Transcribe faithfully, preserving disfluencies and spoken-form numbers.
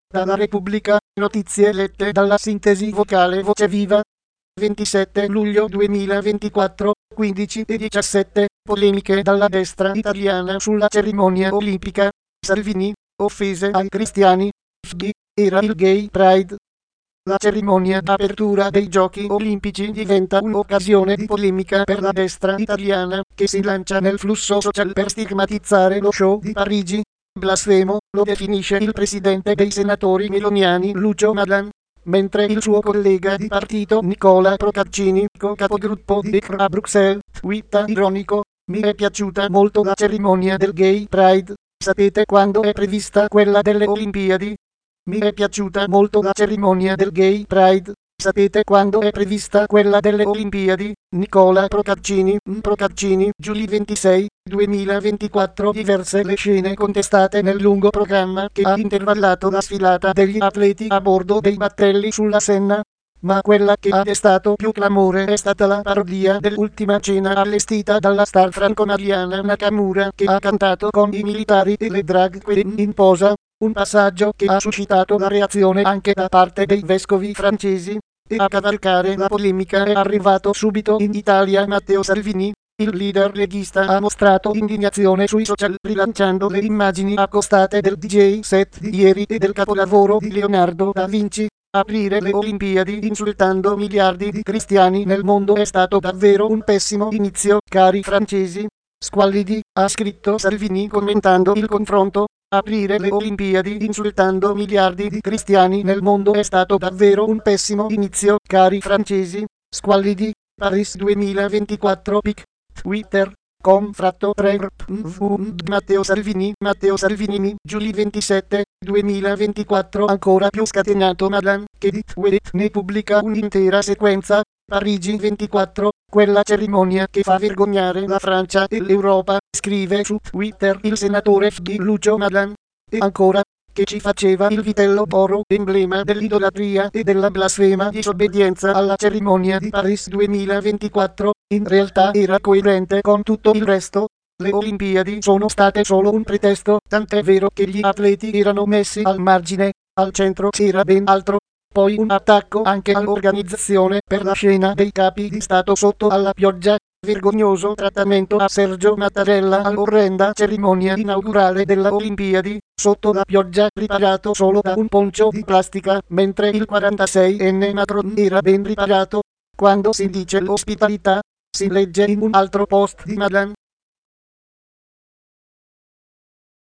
Dalla Repubblica, notizie lette dalla sintesi vocale Voce Viva. ventisette luglio duemilaventiquattro, quindici e diciassette, polemiche dalla destra italiana sulla cerimonia olimpica. Salvini, offese ai cristiani. F D, era il Gay Pride. La cerimonia d'apertura dei Giochi Olimpici diventa un'occasione di polemica per la destra italiana, che si lancia nel flusso social per stigmatizzare lo show di Parigi. Blasfemo, lo definisce il presidente dei senatori meloniani Lucio Madan, mentre il suo collega di partito Nicola Procaccini, co-capogruppo di Lecr a Bruxelles, twitta ironico: mi è piaciuta molto la cerimonia del Gay Pride, sapete quando è prevista quella delle Olimpiadi? Mi è piaciuta molto la cerimonia del Gay Pride, sapete quando è prevista quella delle Olimpiadi? Nicola Procaccini, Procaccini, Giugno ventisei, duemilaventiquattro. Diverse le scene contestate nel lungo programma che ha intervallato la sfilata degli atleti a bordo dei battelli sulla Senna. Ma quella che ha destato più clamore è stata la parodia dell'ultima cena allestita dalla star franco-mariana Nakamura, che ha cantato con i militari e le drag queen in posa, un passaggio che ha suscitato la reazione anche da parte dei vescovi francesi. E a cavalcare la polemica è arrivato subito in Italia Matteo Salvini. Il leader leghista ha mostrato indignazione sui social rilanciando le immagini accostate del D J set di ieri e del capolavoro di Leonardo da Vinci. Aprire le Olimpiadi insultando miliardi di cristiani nel mondo è stato davvero un pessimo inizio, cari francesi. Squallidi, ha scritto Salvini commentando il confronto. Aprire le Olimpiadi insultando miliardi di cristiani nel mondo è stato davvero un pessimo inizio, cari francesi. Squallidi, Paris duemilaventiquattro. Pic. Twitter. Com fratto tre Matteo Salvini, Matteo Salvini, Giugno ventisette, duemilaventiquattro. Ancora più scatenato Madan, che di tweet ne pubblica un'intera sequenza. Parigi ventiquattro, quella cerimonia che fa vergognare la Francia e l'Europa, scrive su Twitter il senatore F D Lucio Madan. E ancora, che ci faceva il vitello d'oro, emblema dell'idolatria e della blasfema disobbedienza alla cerimonia di Paris duemilaventiquattro, in realtà era coerente con tutto il resto. Le Olimpiadi sono state solo un pretesto, tant'è vero che gli atleti erano messi al margine, al centro c'era ben altro. Poi un attacco anche all'organizzazione per la scena dei capi di Stato sotto alla pioggia. Vergognoso trattamento a Sergio Mattarella all'orrenda cerimonia inaugurale della Olimpiadi, sotto la pioggia riparato solo da un poncho di plastica, mentre il quarantaseienne Macron era ben riparato. Quando si dice l'ospitalità, si legge in un altro post di Madan,